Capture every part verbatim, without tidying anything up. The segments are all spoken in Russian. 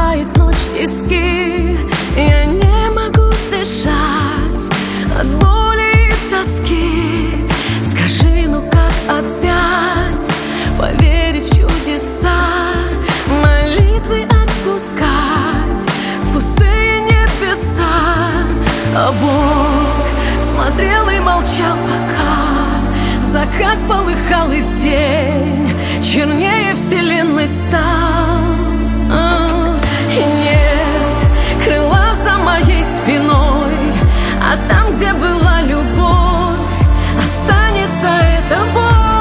сжимает ночь тиски. Я не могу дышать от боли и тоски. Скажи, ну как опять поверить в чудеса, молитвы отпускать в пустые небеса? А Бог смотрел и молчал, пока закат полыхал и день чернее вселенной стал. А, и нет крыла за моей спиной, а там, где была любовь, останется эта боль.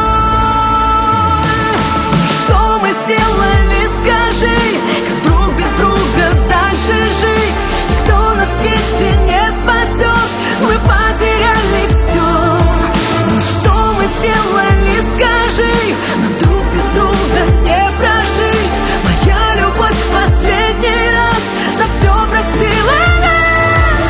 Что мы сделали, скажи, как друг без друга дальше жить? Никто на свете не спасет, мы потеряли все. Ну что мы сделали, скажи, нам друг без друга не прожить. Моя любовь в последний раз за все просила нас.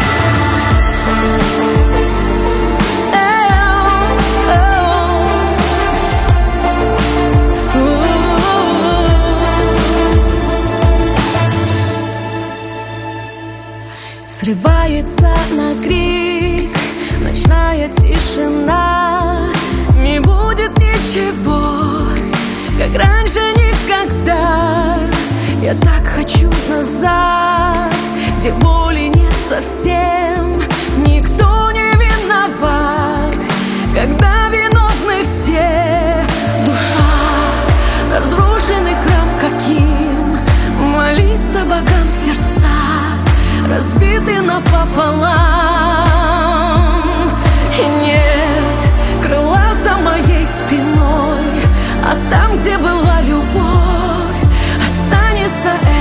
Срывается на крик ночная тишина. Не будет ничего, как раньше никогда. Я так хочу назад, где боли нет совсем. Никто не виноват, когда виновны все. Душа, разрушенный храм каким, молиться богам сердца разбиты напополам. И нет крыла за моей спиной, а там, где была любовь, останется